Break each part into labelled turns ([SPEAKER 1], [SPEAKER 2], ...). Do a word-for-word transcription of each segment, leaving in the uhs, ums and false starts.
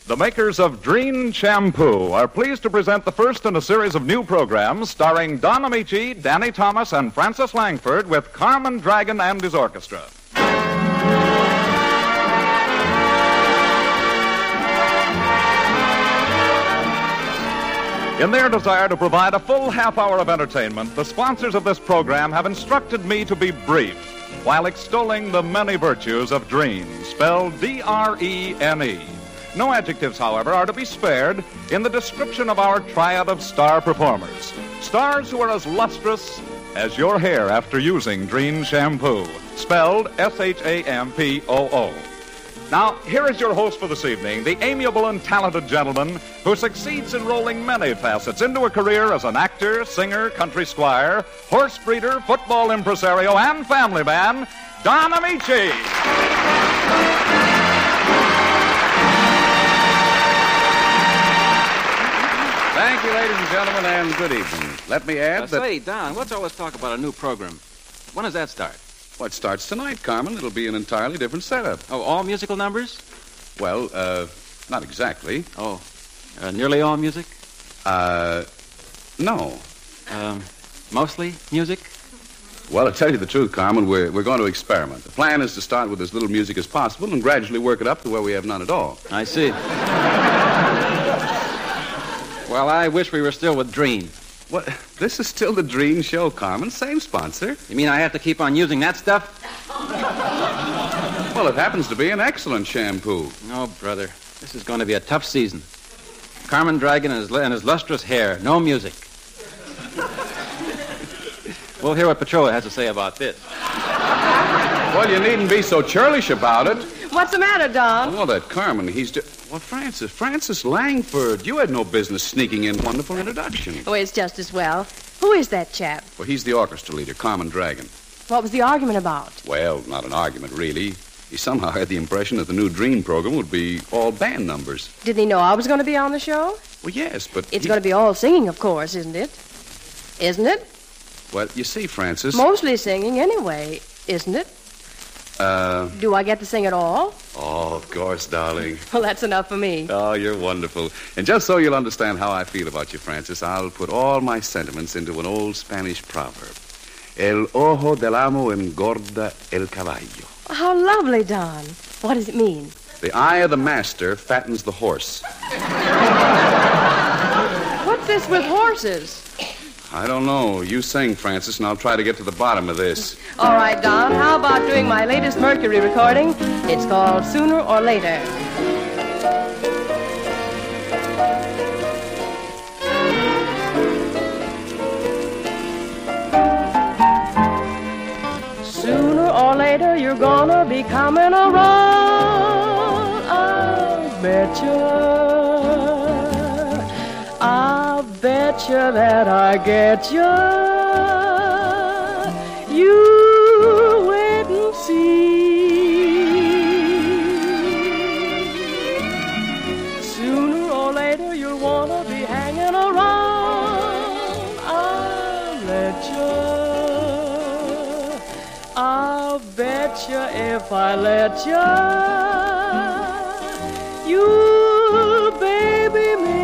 [SPEAKER 1] The makers of Dreen Shampoo are pleased to present the first in a series of new programs starring Don Amici, Danny Thomas, and Francis Langford with Carmen Dragon and his orchestra. In their desire to provide a full half hour of entertainment, the sponsors of this program have instructed me to be brief while extolling the many virtues of Dreen, spelled D R E N E. No adjectives, however, are to be spared in the description of our triad of star performers. Stars who are as lustrous as your hair after using Dreen Shampoo, spelled S H A M P O O. Now, here is your host for this evening, the amiable and talented gentleman who succeeds in rolling many facets into a career as an actor, singer, country squire, horse breeder, football impresario, and family man, Don Amici.
[SPEAKER 2] Thank you, ladies and gentlemen, and good evening. Let me add
[SPEAKER 3] uh,
[SPEAKER 2] that...
[SPEAKER 3] Say, Don, what's all this talk about a new program? When does that start?
[SPEAKER 2] Well, it starts tonight, Carmen. It'll be an entirely different setup.
[SPEAKER 3] Oh, all musical numbers?
[SPEAKER 2] Well, uh, not exactly.
[SPEAKER 3] Oh, uh, nearly all music?
[SPEAKER 2] Uh, no.
[SPEAKER 3] Um, mostly music?
[SPEAKER 2] Well, to tell you the truth, Carmen, we're, we're going to experiment. The plan is to start with as little music as possible and gradually work it up to where we have none at all.
[SPEAKER 3] I see. Well, I wish we were still with Dreen.
[SPEAKER 2] What? This is still the Dreen show, Carmen. Same sponsor.
[SPEAKER 3] You mean I have to keep on using that stuff?
[SPEAKER 2] Well, it happens to be an excellent shampoo.
[SPEAKER 3] No, brother. This is going to be a tough season. Carmen Dragon and his, and his lustrous hair. No music. We'll hear what Petrola has to say about this.
[SPEAKER 2] Well, you needn't be so churlish about it.
[SPEAKER 4] What's the matter, Don?
[SPEAKER 2] Oh, that Carmen, he's... Do- well, Francis, Francis Langford, you had no business sneaking in. Wonderful introduction.
[SPEAKER 4] Oh, it's just as well. Who is that chap?
[SPEAKER 2] Well, he's the orchestra leader, Carmen Dragon.
[SPEAKER 4] What was the argument about?
[SPEAKER 2] Well, not an argument, really. He somehow had the impression that the new Dream program would be all band numbers.
[SPEAKER 4] Didn't he know I was going to be on the show?
[SPEAKER 2] Well, yes, but...
[SPEAKER 4] It's
[SPEAKER 2] he...
[SPEAKER 4] going to be all singing, of course, isn't it? Isn't it?
[SPEAKER 2] Well, you see, Francis...
[SPEAKER 4] Mostly singing anyway, isn't it?
[SPEAKER 2] Uh...
[SPEAKER 4] Do I get to sing at all?
[SPEAKER 2] Oh, of course, darling.
[SPEAKER 4] Well, that's enough for me.
[SPEAKER 2] Oh, you're wonderful. And just so you'll understand how I feel about you, Francis, I'll put all my sentiments into an old Spanish proverb. El ojo del amo engorda el caballo.
[SPEAKER 4] How lovely, Don. What does it mean?
[SPEAKER 2] The eye of the master fattens the horse.
[SPEAKER 4] What's this with horses?
[SPEAKER 2] I don't know. You sing, Francis, and I'll try to get to the bottom of this.
[SPEAKER 4] All right, Don. How about doing my latest Mercury recording? It's called Sooner or Later. Sooner or later, you're gonna be coming around. I'll betcha. I'll betcha that I get you. You wait and see. Sooner or later you'll wanna be hanging around. I'll let you. I'll betcha if I let you. You'll baby me.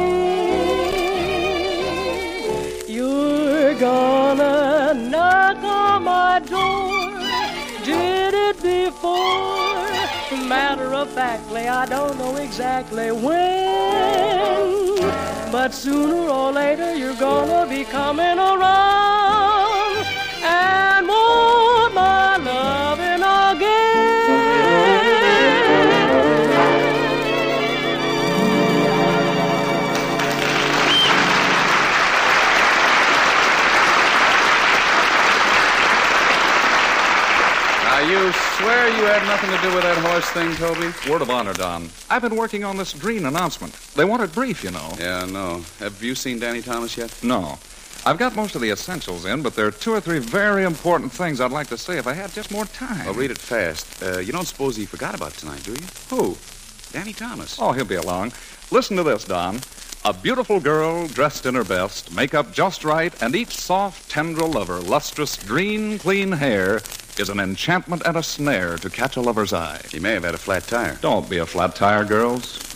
[SPEAKER 4] Gonna knock on my door. Did it before. Matter of factly, I don't know exactly when, but sooner or later you're gonna be coming around and want my loving again.
[SPEAKER 2] You swear you had nothing to do with that horse thing, Toby?
[SPEAKER 1] Word of honor, Don. I've been working on this Dreen announcement. They want it brief, you know.
[SPEAKER 2] Yeah, no. Have you seen Danny Thomas yet?
[SPEAKER 1] No. I've got most of the essentials in, but there are two or three very important things I'd like to say if I had just more time.
[SPEAKER 2] Well, read it fast. Uh, you don't suppose he forgot about tonight, do you?
[SPEAKER 1] Who?
[SPEAKER 2] Danny Thomas.
[SPEAKER 1] Oh, he'll be along. Listen to this, Don. A beautiful girl dressed in her best, makeup just right, and each soft tendril of her lustrous, green, clean hair is an enchantment and a snare to catch a lover's eye.
[SPEAKER 2] He may have had a flat tire.
[SPEAKER 1] Don't be a flat tire, girls.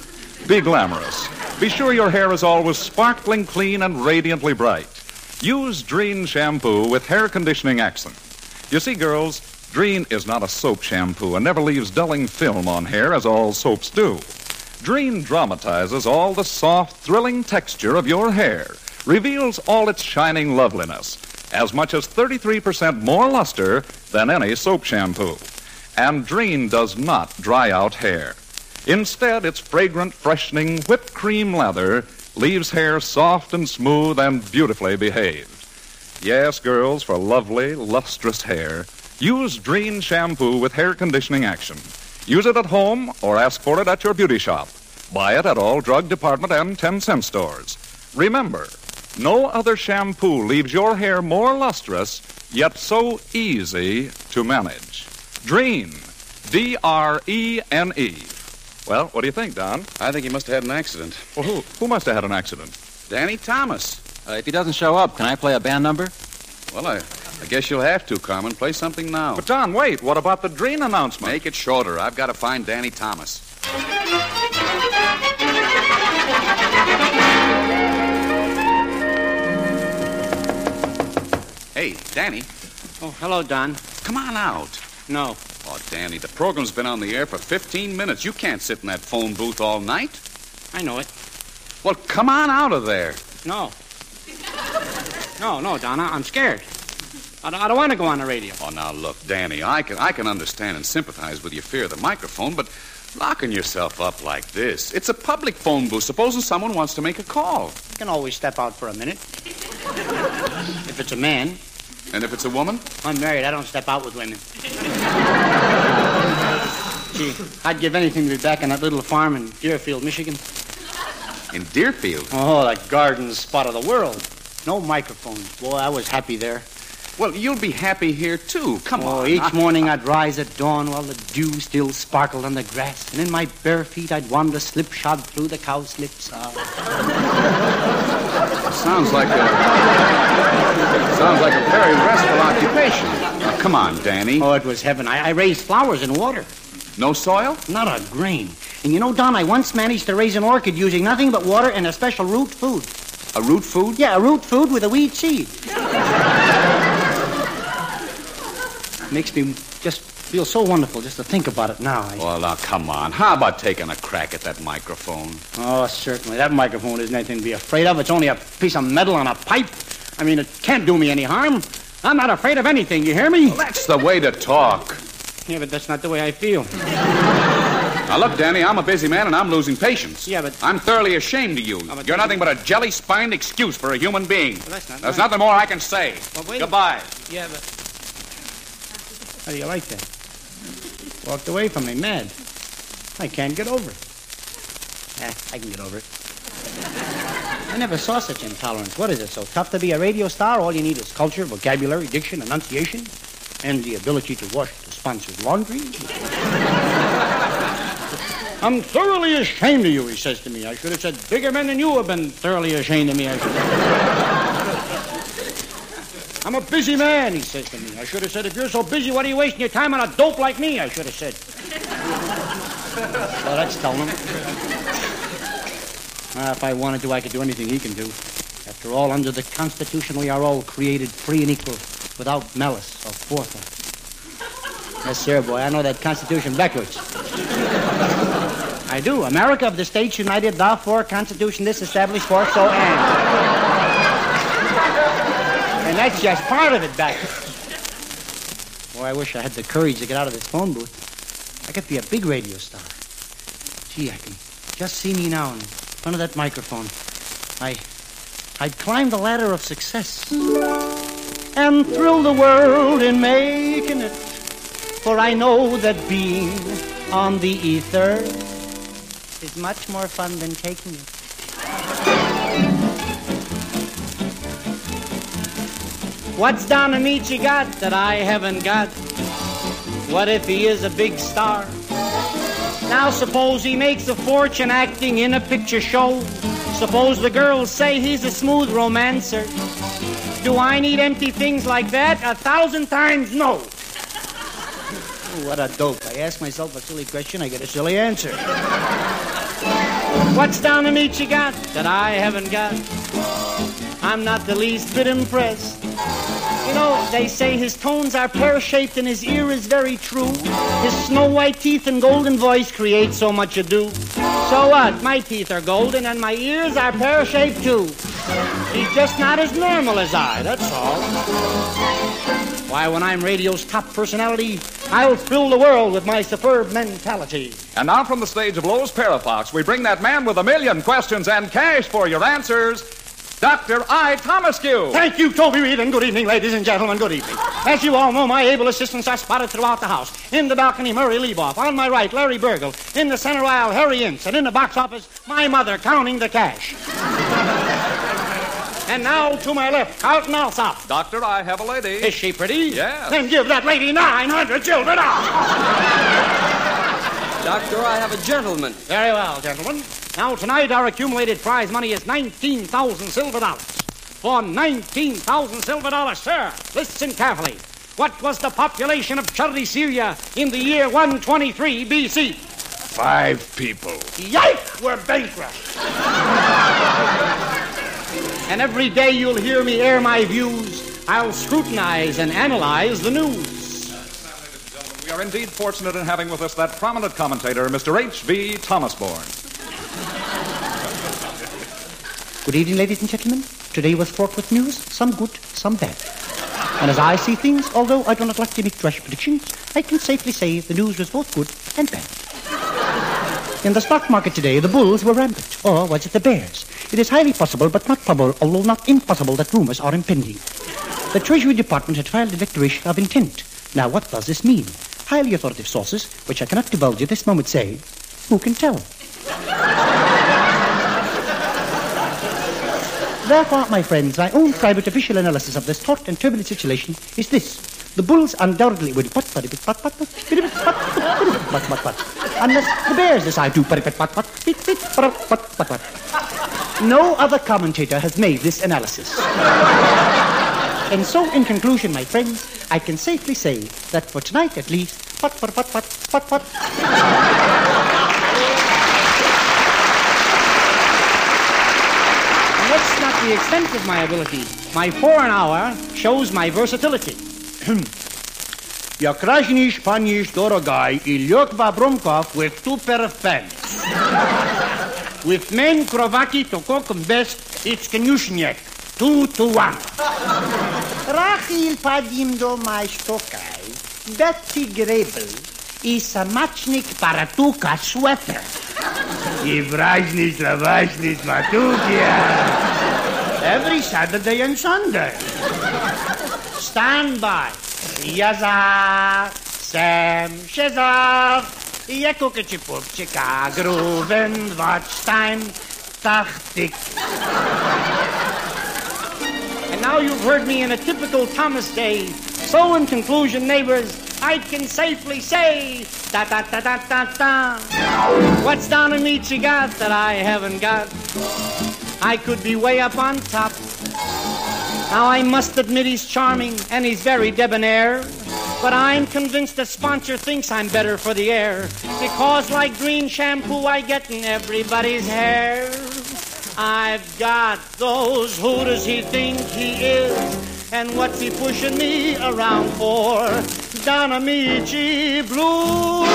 [SPEAKER 1] Be glamorous. Be sure your hair is always sparkling clean and radiantly bright. Use Dreen shampoo with hair conditioning action. You see, girls, Dreen is not a soap shampoo and never leaves dulling film on hair as all soaps do. Dreen dramatizes all the soft, thrilling texture of your hair, reveals all its shining loveliness, as much as thirty-three percent more luster than any soap shampoo. And Dreen does not dry out hair. Instead, its fragrant, freshening, whipped cream lather leaves hair soft and smooth and beautifully behaved. Yes, girls, for lovely, lustrous hair, use Dreen shampoo with hair conditioning action. Use it at home or ask for it at your beauty shop. Buy it at all drug department and ten-cent stores. Remember, no other shampoo leaves your hair more lustrous, yet so easy to manage. Dreen, D R E N E. Well, what do you think, Don?
[SPEAKER 2] I think he must have had an accident.
[SPEAKER 1] Well, who? Who must have had an accident?
[SPEAKER 2] Danny Thomas.
[SPEAKER 3] Uh, if he doesn't show up, can I play a band number?
[SPEAKER 2] Well, I, I guess you'll have to, Carmen. Play something now.
[SPEAKER 1] But, Don, wait. What about the Dreen announcement?
[SPEAKER 2] Make it shorter. I've got to find Danny Thomas. Hey, Danny.
[SPEAKER 5] Oh, hello, Don.
[SPEAKER 2] Come on out.
[SPEAKER 5] No.
[SPEAKER 2] Oh, Danny, the program's been on the air for fifteen minutes. You can't sit in that phone booth all night.
[SPEAKER 5] I know it.
[SPEAKER 2] Well, come on out of there.
[SPEAKER 5] No. No, no, Don, I- I'm scared. I don't, I don't want to go on the radio.
[SPEAKER 2] Oh, now, look, Danny, I can, I can understand and sympathize with your fear of the microphone, but locking yourself up like this, it's a public phone booth. Supposing someone wants to make a call.
[SPEAKER 5] You can always step out for a minute. If it's a man.
[SPEAKER 2] And if it's a woman?
[SPEAKER 5] I'm married. I don't step out with women. Gee, I'd give anything to be back on that little farm in Deerfield, Michigan.
[SPEAKER 2] In Deerfield?
[SPEAKER 5] Oh, the garden spot of the world. No microphones. Boy, I was happy there.
[SPEAKER 2] Well, you'll be happy here, too. Come
[SPEAKER 5] Oh,
[SPEAKER 2] on.
[SPEAKER 5] each
[SPEAKER 2] I-
[SPEAKER 5] morning I'd rise at dawn while the dew still sparkled on the grass, and in my bare feet I'd wander slipshod through the cowslips. Ah.
[SPEAKER 2] Sounds like a... sounds like a very restful occupation. Now, come on, Danny.
[SPEAKER 5] Oh, it was heaven. I, I raised flowers in water.
[SPEAKER 2] No soil?
[SPEAKER 5] Not a grain. And you know, Don, I once managed to raise an orchid using nothing but water and a special root food.
[SPEAKER 2] A root food?
[SPEAKER 5] Yeah, a root food with a weed seed. Makes me just feel so wonderful just to think about it now. I...
[SPEAKER 2] Well, now, come on. How about taking a crack at that microphone?
[SPEAKER 5] Oh, certainly. That microphone isn't anything to be afraid of. It's only a piece of metal on a pipe. I mean, it can't do me any harm. I'm not afraid of anything, you hear me?
[SPEAKER 2] Well, that's the way to talk.
[SPEAKER 5] Yeah, but that's not the way I feel.
[SPEAKER 2] Now, look, Danny, I'm a busy man and I'm losing patience.
[SPEAKER 5] Yeah, but...
[SPEAKER 2] I'm thoroughly ashamed of you.
[SPEAKER 5] Oh, but-
[SPEAKER 2] You're nothing but a jelly-spined excuse for a human being.
[SPEAKER 5] Well, that's not
[SPEAKER 2] There's
[SPEAKER 5] right.
[SPEAKER 2] nothing more I can say.
[SPEAKER 5] Well, wait a-
[SPEAKER 2] Goodbye.
[SPEAKER 5] Yeah, but... How do you like that? Walked away from me, mad. I can't get over it. Eh, I can get over it. I never saw such intolerance. What is it, so tough to be a radio star? All you need is culture, vocabulary, diction, enunciation, and the ability to wash the sponsor's laundry. I'm thoroughly ashamed of you, he says to me. I should have said, bigger men than you have been thoroughly ashamed of me, I should have. I'm a busy man, he says to me. I should have said, if you're so busy, what are you wasting your time on a dope like me? I should have said. Well, that's telling him. Uh, if I wanted to, I could do anything he can do. After all, under the Constitution, we are all created free and equal, without malice or forethought. Yes, sir, boy. I know that Constitution backwards. I do. America of the States United, therefore, Constitution this established for so and. And that's just part of it backwards. Boy, I wish I had the courage to get out of this phone booth. I could be a big radio star. Gee, I can just see me now in front of that microphone. I, I'd climb the ladder of success and thrill the world in making it. For I know that being on the ether is much more fun than taking it. What's Don Amici got that I haven't got? What if he is a big star? Now suppose he makes a fortune acting in a picture show. Suppose the girls say he's a smooth romancer. Do I need empty things like that? A thousand times no. Oh, what a dope. I ask myself a silly question, I get a silly answer. What's down in each you got that I haven't got? I'm not the least bit impressed. You know, they say his tones are pear-shaped and his ear is very true. His snow-white teeth and golden voice create so much ado. So what? My teeth are golden and my ears are pear-shaped too. He's just not as normal as I, that's all. Why, when I'm radio's top personality, I'll thrill the world with my superb mentality.
[SPEAKER 1] And now from the stage of Lowe's Parafox, we bring that man with a million questions and cash for your answers, Doctor I. Thomascue.
[SPEAKER 5] Thank you, Toby Reed, and good evening, ladies and gentlemen, good evening. As you all know, my able assistants are spotted throughout the house. In the balcony, Murray Leboff. On my right, Larry Burgle. In the center aisle, Harry Ince. And in the box office, my mother counting the cash. And now to my left, Carlton Alsop.
[SPEAKER 1] Doctor, I have a lady.
[SPEAKER 5] Is she pretty?
[SPEAKER 1] Yes.
[SPEAKER 5] Then give that lady nine hundred children off.
[SPEAKER 6] Doctor, I have a gentleman.
[SPEAKER 5] Very well, gentlemen. Now, tonight, our accumulated prize money is nineteen thousand silver dollars. For nineteen thousand silver dollars, sir, listen carefully. What was the population of Charity Syria in the year one twenty-three B C?
[SPEAKER 2] Five people.
[SPEAKER 5] Yike! We're bankrupt. And every day you'll hear me air my views. I'll scrutinize and analyze the news.
[SPEAKER 1] We are indeed fortunate in having with us that prominent commentator, Mister H V Thomasbourne.
[SPEAKER 5] Good evening, ladies and gentlemen. Today was fraught with news, some good, some bad. And as I see things, although I do not like to make rash predictions, I can safely say the news was both good and bad. In the stock market today, the bulls were rampant. Or was it the bears? It is highly possible, but not probable, although not impossible, that rumors are impending. The Treasury Department had filed a declaration of intent. Now, what does this mean? Highly authoritative sources, which I cannot divulge at this moment, say, who can tell? Therefore, my friends, my own private official analysis of this taut and turbulent situation is this. The bulls undoubtedly will pat pat pat pat pat pat pat pat unless the bears decide to pat pat pat pat pat pat pat pat. No other commentator has made this analysis. And so, in conclusion, my friends, I can safely say that for tonight at least, pat pat pat pat pat pat. That's not the extent of my ability. My four an hour shows my versatility. Ja krajnish panish dorogai ilyok vabromkov with two pair of pants. With men krovaki to cook best, it's kanyushnyek. Two to one. Rachil padim do my stokai. Betty Grebel is a matchnik paratuka sweater. Ivrajnish lavashnish matukia. Every Saturday and Sunday. Stand by. Yazar, Sam, Shazar, Yakukachipupchika, Grooven, Watchtime, Tachtik. And now you've heard me in a typical Thomas day. So in conclusion, neighbors, I can safely say, da-da-da-da-da-da. What's down in each you got that I haven't got? I could be way up on top. Now, I must admit he's charming and he's very debonair, but I'm convinced the sponsor thinks I'm better for the air, because like green shampoo I get in everybody's hair. I've got those, who does he think he is, and what's he pushing me around for? Don Amici Blue.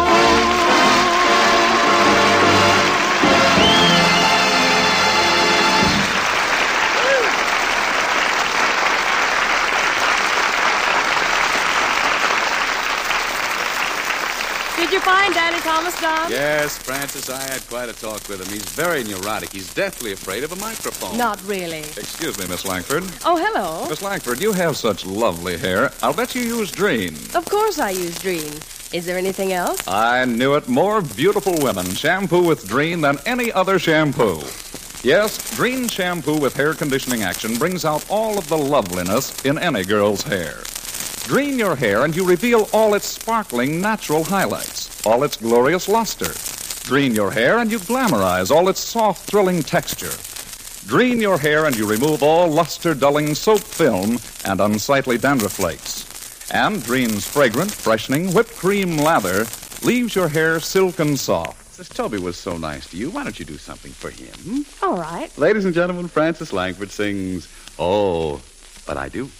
[SPEAKER 4] Did you find Danny Thomas, Don?
[SPEAKER 2] Yes, Francis, I had quite a talk with him. He's very neurotic. He's deathly afraid of a microphone.
[SPEAKER 4] Not really.
[SPEAKER 1] Excuse me, Miss Langford.
[SPEAKER 4] Oh, hello.
[SPEAKER 1] Miss Langford, you have such lovely hair. I'll bet you use Dreen.
[SPEAKER 4] Of course I use Dreen. Is there anything else?
[SPEAKER 1] I knew it. More beautiful women shampoo with Dreen than any other shampoo. Yes, Dreen shampoo with hair conditioning action brings out all of the loveliness in any girl's hair. Dreen your hair and you reveal all its sparkling natural highlights, all its glorious luster. Dreen your hair and you glamorize all its soft, thrilling texture. Dreen your hair and you remove all luster-dulling soap film and unsightly dandruff flakes. And Dreen's fragrant, freshening whipped cream lather leaves your hair silken soft.
[SPEAKER 2] Francis, Toby was so nice to you. Why don't you do something for him?
[SPEAKER 4] All right.
[SPEAKER 2] Ladies and gentlemen, Francis Langford sings, Oh, But I Do.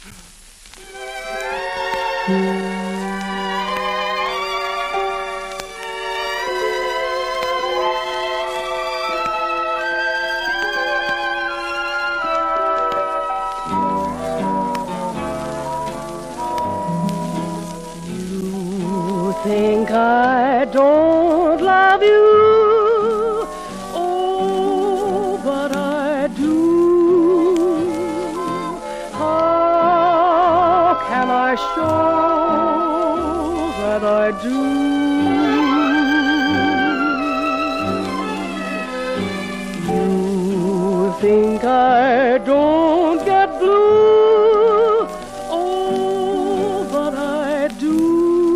[SPEAKER 4] Think I don't love you, oh, but I do. How can I show that I do? You think I don't get blue, oh, but I do.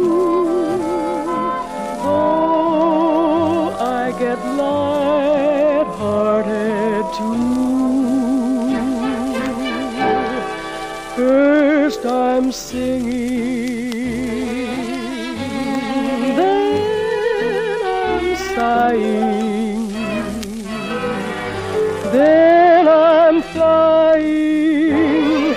[SPEAKER 4] Get light-hearted too. First I'm singing, then I'm sighing, then I'm flying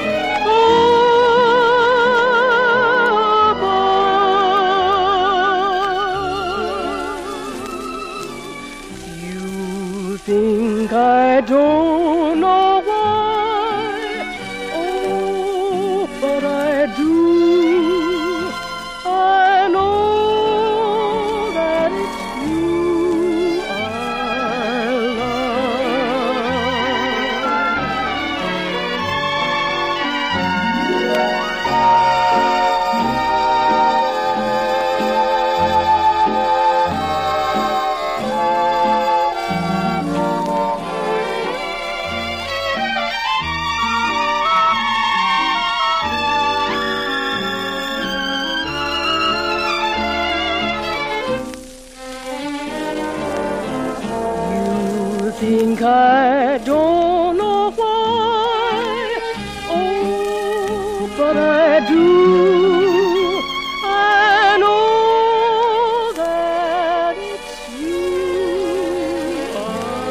[SPEAKER 4] think I don't know why, oh, but I do. I know that it's you I think I don't know why, oh, but I do. I know that it's you I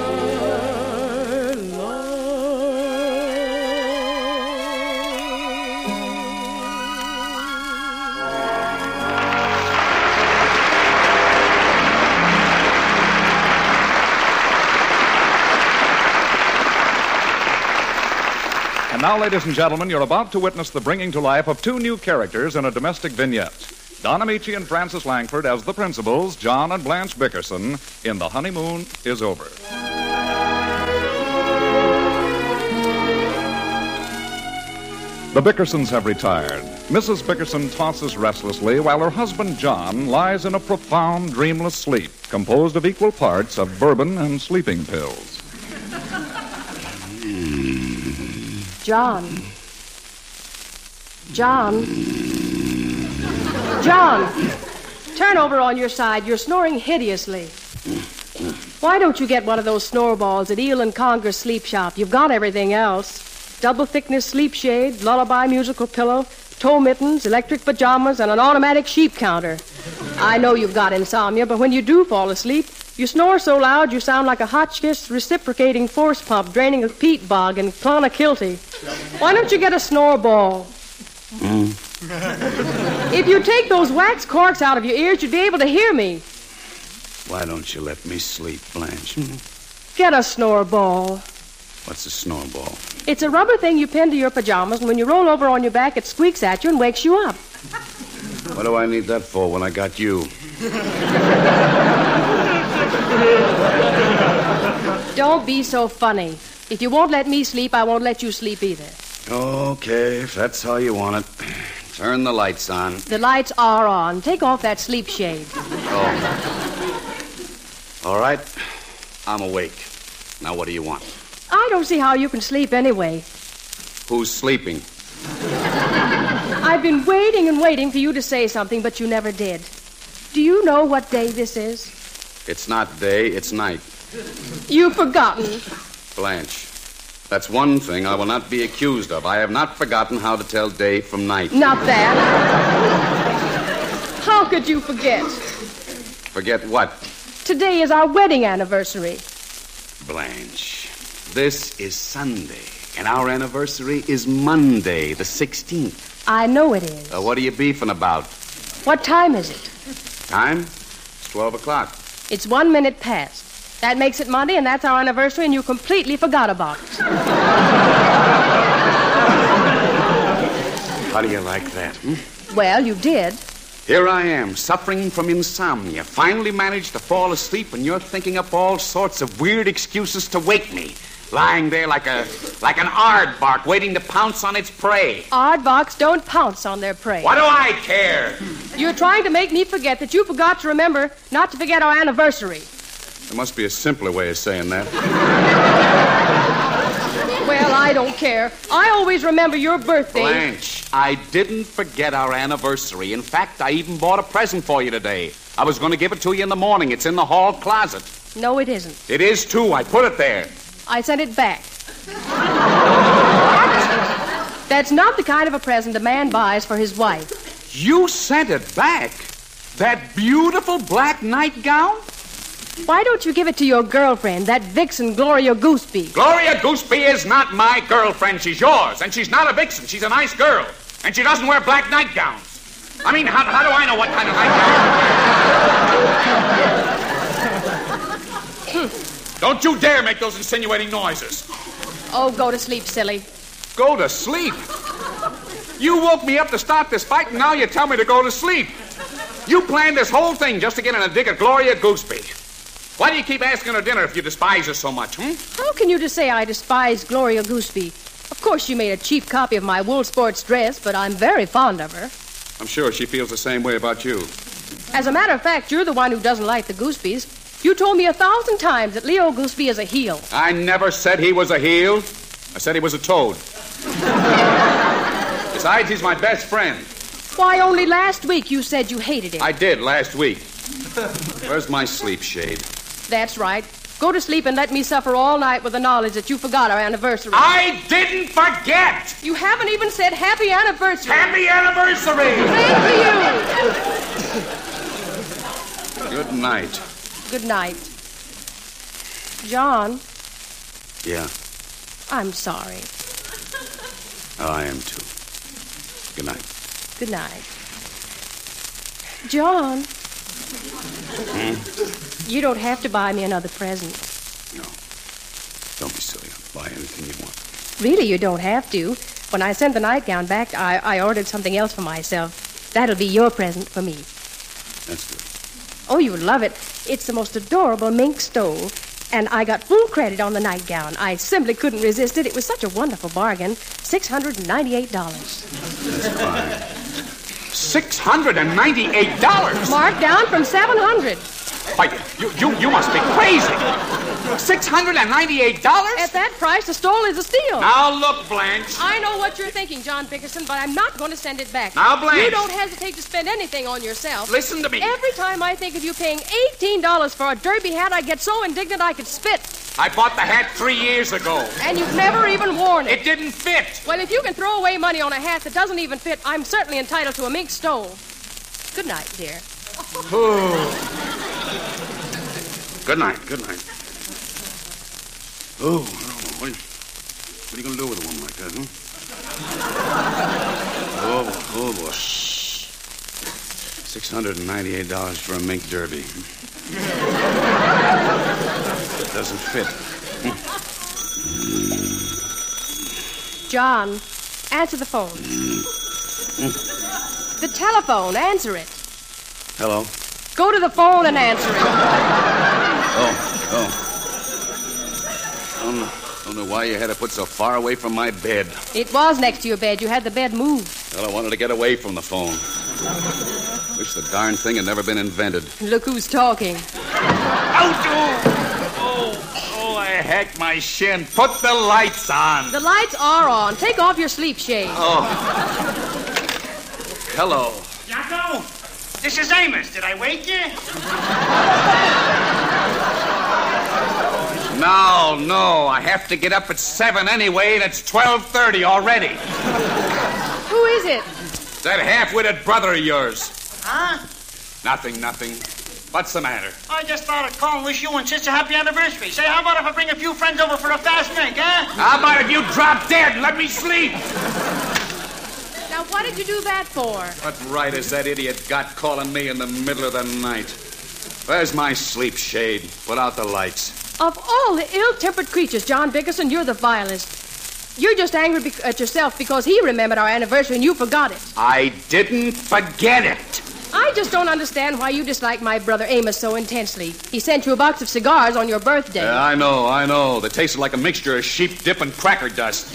[SPEAKER 1] And now, ladies and gentlemen, you're about to witness the bringing to life of two new characters in a domestic vignette. Don Amici and Francis Langford as the principals, John and Blanche Bickerson, in The Honeymoon is Over. The Bickersons have retired. Missus Bickerson tosses restlessly while her husband, John, lies in a profound, dreamless sleep composed of equal parts of bourbon and sleeping pills.
[SPEAKER 4] John. John. John. Turn over on your side. You're snoring hideously. Why don't you get one of those snore balls at Eel and Conger's Sleep Shop? You've got everything else. Double thickness sleep shade, lullaby musical pillow, toe mittens, electric pajamas, and an automatic sheep counter. I know you've got insomnia, but when you do fall asleep, you snore so loud you sound like a Hotchkiss reciprocating force pump draining a peat bog in Clonakilty. Why don't you get a snore ball?
[SPEAKER 2] Mm.
[SPEAKER 4] If you take those wax corks out of your ears, you'd be able to hear me.
[SPEAKER 2] Why don't you let me sleep, Blanche?
[SPEAKER 4] Get a snore ball.
[SPEAKER 2] What's a snore ball?
[SPEAKER 4] It's a rubber thing you pin to your pajamas, and when you roll over on your back, it squeaks at you and wakes you up.
[SPEAKER 2] What do I need that for when I got you?
[SPEAKER 4] Don't be so funny. If you won't let me sleep, I won't let you sleep either.
[SPEAKER 2] Okay, if that's how you want it. Turn the lights on.
[SPEAKER 4] The lights are on. Take off that sleep shade.
[SPEAKER 2] Oh. All right. I'm awake. Now what do you want?
[SPEAKER 4] I don't see how you can sleep anyway.
[SPEAKER 2] Who's sleeping?
[SPEAKER 4] I've been waiting and waiting for you to say something, but you never did. Do you know what day this is?
[SPEAKER 2] It's not day, it's night.
[SPEAKER 4] You've forgotten.
[SPEAKER 2] Blanche, that's one thing I will not be accused of. I have not forgotten how to tell day from night.
[SPEAKER 4] Not that. How could you forget?
[SPEAKER 2] Forget what?
[SPEAKER 4] Today is our wedding anniversary.
[SPEAKER 2] Blanche, this is Sunday, and our anniversary is Monday, the sixteenth.
[SPEAKER 4] I know it is.
[SPEAKER 2] Uh, what are you beefing about?
[SPEAKER 4] What time is it?
[SPEAKER 2] Time? It's twelve o'clock.
[SPEAKER 4] It's one minute past. That makes it Monday, and that's our anniversary, and you completely forgot about it.
[SPEAKER 2] How do you like that, hmm?
[SPEAKER 4] Well, you did.
[SPEAKER 2] Here I am, suffering from insomnia. Finally managed to fall asleep, and you're thinking up all sorts of weird excuses to wake me. Lying there like a like an aardvark waiting to pounce on its prey.
[SPEAKER 4] Aardvarks don't pounce on their prey.
[SPEAKER 2] What do I care?
[SPEAKER 4] You're trying to make me forget that you forgot to remember not to forget our anniversary.
[SPEAKER 2] There must be a simpler way of saying that.
[SPEAKER 4] Well, I don't care. I always remember your birthday.
[SPEAKER 2] Blanche, I didn't forget our anniversary. In fact, I even bought a present for you today. I was going to give it to you in the morning. It's in the hall closet.
[SPEAKER 4] No, it isn't.
[SPEAKER 2] It is, too. I put it there.
[SPEAKER 4] I sent it back. That's not the kind of a present a man buys for his wife.
[SPEAKER 2] You sent it back? That beautiful black nightgown?
[SPEAKER 4] Why don't you give it to your girlfriend, that vixen Gloria Gooseby?
[SPEAKER 2] Gloria Gooseby is not my girlfriend. She's yours. And she's not a vixen. She's a nice girl. And she doesn't wear black nightgowns. I mean, how, how do I know what kind of nightgown? Don't you dare make those insinuating noises.
[SPEAKER 4] Oh, go to sleep, silly.
[SPEAKER 2] Go to sleep? You woke me up to start this fight, and now you tell me to go to sleep. You planned this whole thing just to get in a dig at Gloria Gooseby. Why do you keep asking her dinner if you despise her so much, hmm?
[SPEAKER 4] How can you just say I despise Gloria Gooseby? Of course, you made a cheap copy of my wool sports dress, but I'm very fond of her.
[SPEAKER 2] I'm sure she feels the same way about you.
[SPEAKER 4] As a matter of fact, you're the one who doesn't like the Goosebys. You told me a thousand times that Leo Gooseby is a heel.
[SPEAKER 2] I never said he was a heel. I said he was a toad. Besides, he's my best friend.
[SPEAKER 4] Why, only last week you said you hated him.
[SPEAKER 2] I did last week. Where's my sleep shade?
[SPEAKER 4] That's right. Go to sleep and let me suffer all night with the knowledge that you forgot our anniversary.
[SPEAKER 2] I didn't forget!
[SPEAKER 4] You haven't even said happy anniversary.
[SPEAKER 2] Happy anniversary!
[SPEAKER 4] Same to you.
[SPEAKER 2] Good night.
[SPEAKER 4] Good night. John.
[SPEAKER 2] Yeah?
[SPEAKER 4] I'm sorry.
[SPEAKER 2] Oh, I am too. Good night.
[SPEAKER 4] Good night. John.
[SPEAKER 2] Hmm?
[SPEAKER 4] You don't have to buy me another present.
[SPEAKER 2] No. Don't be silly. I'll buy anything you want.
[SPEAKER 4] Really, you don't have to. When I sent the nightgown back, I, I ordered something else for myself. That'll be your present for me.
[SPEAKER 2] That's good.
[SPEAKER 4] Oh, you'll love it. It's the most adorable mink stole. And I got full credit on the nightgown. I simply couldn't resist it. It was such a wonderful bargain. six hundred ninety-eight dollars.
[SPEAKER 2] That's fine. six hundred ninety-eight dollars?
[SPEAKER 4] Marked down from seven hundred dollars.
[SPEAKER 2] Why, you, you, you must be crazy. six hundred ninety-eight dollars?
[SPEAKER 4] At that price, the stole is a steal.
[SPEAKER 2] Now look, Blanche.
[SPEAKER 4] I know what you're thinking, John Bickerson, but I'm not going to send it back.
[SPEAKER 2] Now, Blanche.
[SPEAKER 4] You don't hesitate to spend anything on yourself.
[SPEAKER 2] Listen to me.
[SPEAKER 4] Every time I think of you paying eighteen dollars for a derby hat, I get so indignant I could spit.
[SPEAKER 2] I bought the hat three years ago.
[SPEAKER 4] And you've never even worn it.
[SPEAKER 2] It didn't fit.
[SPEAKER 4] Well, if you can throw away money on a hat that doesn't even fit, I'm certainly entitled to a mink stole. Good night, dear.
[SPEAKER 2] Good night, good night. Oh, I don't know. What are you, what are you going to do with a woman like that, huh? Oh, oh, boy. six hundred ninety-eight dollars for a mink derby. It doesn't fit.
[SPEAKER 4] John, answer the phone. The telephone, answer it.
[SPEAKER 2] Hello?
[SPEAKER 4] Go to the phone and answer it.
[SPEAKER 2] Oh, oh. I don't know, don't know why you had to put so far away from my bed.
[SPEAKER 4] It was next to your bed. You had the bed moved.
[SPEAKER 2] Well, I wanted to get away from the phone. Wish the darn thing had never been invented.
[SPEAKER 4] Look who's talking.
[SPEAKER 2] Out! Oh, oh, I hacked my shin. Put the lights on.
[SPEAKER 4] The lights are on. Take off your sleep shade.
[SPEAKER 2] Oh. Hello.
[SPEAKER 5] Jocko, this is Amos. Did I wake you?
[SPEAKER 2] No, no. I have to get up at seven anyway, and it's twelve thirty already.
[SPEAKER 4] Who is it?
[SPEAKER 2] That half-witted brother of yours.
[SPEAKER 5] Huh?
[SPEAKER 2] Nothing, nothing. What's the matter?
[SPEAKER 5] I just thought I'd call and wish you and Sis a happy anniversary. Say, how about if I bring a few friends over for a fast drink, eh?
[SPEAKER 2] How about if you drop dead and let me sleep?
[SPEAKER 4] Now, what did you do that for?
[SPEAKER 2] What right has that idiot got calling me in the middle of the night? Where's my sleep shade? Put out the lights.
[SPEAKER 4] Of all the ill-tempered creatures, John Bickerson, you're the vilest. You're just angry be- at yourself because he remembered our anniversary and you forgot it.
[SPEAKER 2] I didn't forget it.
[SPEAKER 4] I just don't understand why you dislike my brother Amos so intensely. He sent you a box of cigars on your birthday.
[SPEAKER 2] Yeah, I know, I know. They tasted like a mixture of sheep dip and cracker dust.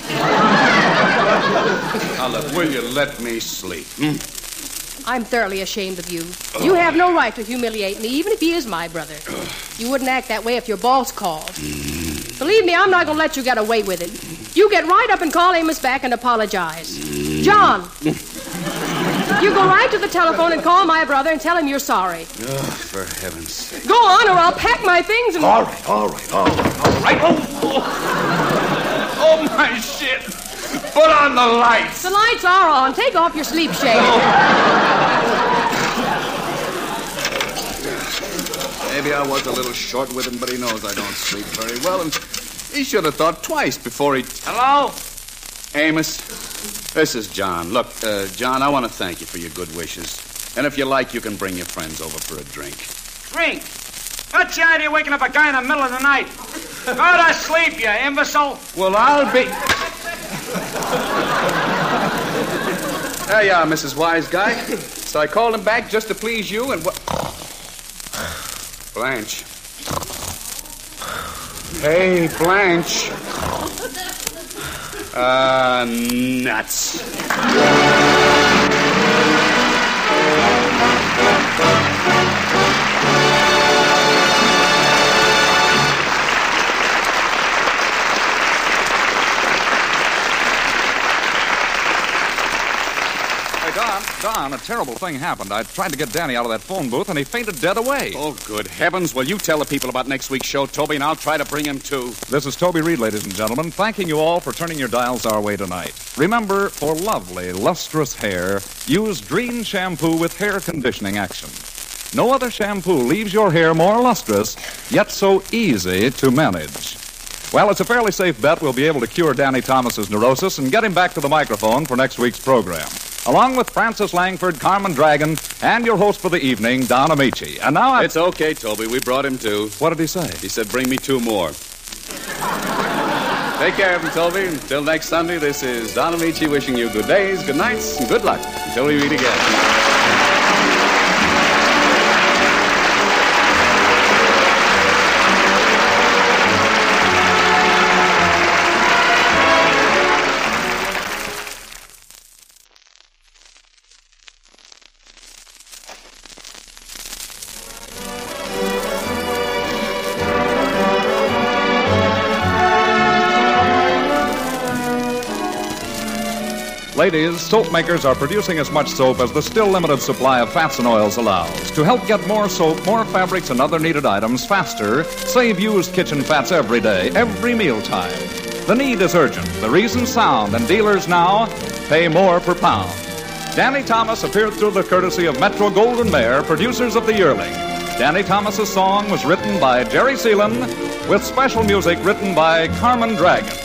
[SPEAKER 2] Now, look, will you let me sleep? Hmm?
[SPEAKER 4] I'm thoroughly ashamed of you. You have no right to humiliate me, even if he is my brother. You wouldn't act that way if your boss called. Believe me, I'm not going to let you get away with it. You get right up and call Amos back and apologize. John, you go right to the telephone and call my brother and tell him you're sorry.
[SPEAKER 2] Oh, for heaven's sake.
[SPEAKER 4] Go on, or I'll pack my things and...
[SPEAKER 2] All right, all right, all right, all right. Oh, oh. Oh, my shit. Put on the lights.
[SPEAKER 4] The lights are on. Take off your sleep shade.
[SPEAKER 2] Maybe I was a little short with him, but he knows I don't sleep very well, and he should have thought twice before he...
[SPEAKER 5] Hello?
[SPEAKER 2] Amos, this is John. Look, uh, John, I want to thank you for your good wishes. And if you like, you can bring your friends over for a drink.
[SPEAKER 5] Drink? What's the idea of waking up a guy in the middle of the night? Go to sleep, you imbecile.
[SPEAKER 2] Well, I'll be... There you are, Missus Wise Guy. So I called him back just to please you and what... Blanche. Hey, Blanche. Uh, nuts.
[SPEAKER 1] Don, Don, a terrible thing happened. I tried to get Danny out of that phone booth, and he fainted dead away.
[SPEAKER 2] Oh, good heavens. Well, you tell the people about next week's show, Toby, and I'll try to bring him, too.
[SPEAKER 1] This is Toby Reed, ladies and gentlemen, thanking you all for turning your dials our way tonight. Remember, for lovely, lustrous hair, use Dreen shampoo with hair conditioning action. No other shampoo leaves your hair more lustrous, yet so easy to manage. Well, it's a fairly safe bet we'll be able to cure Danny Thomas's neurosis and get him back to the microphone for next week's program. Along with Francis Langford, Carmen Dragon, and your host for the evening, Don Amici. And now I...
[SPEAKER 2] It's okay, Toby. We brought him, too.
[SPEAKER 1] What did he say?
[SPEAKER 2] He said, bring me two more. Take care of him, Toby. Until next Sunday, this is Don Amici wishing you good days, good nights, and good luck. Until we meet again.
[SPEAKER 1] Ladies, soap makers are producing as much soap as the still limited supply of fats and oils allows. To help get more soap, more fabrics, and other needed items faster, save used kitchen fats every day, every mealtime. The need is urgent, the reason sound, and dealers now pay more per pound. Danny Thomas appeared through the courtesy of Metro Golden Mare, producers of the Yearling. Danny Thomas's song was written by Jerry Seelan, with special music written by Carmen Dragon.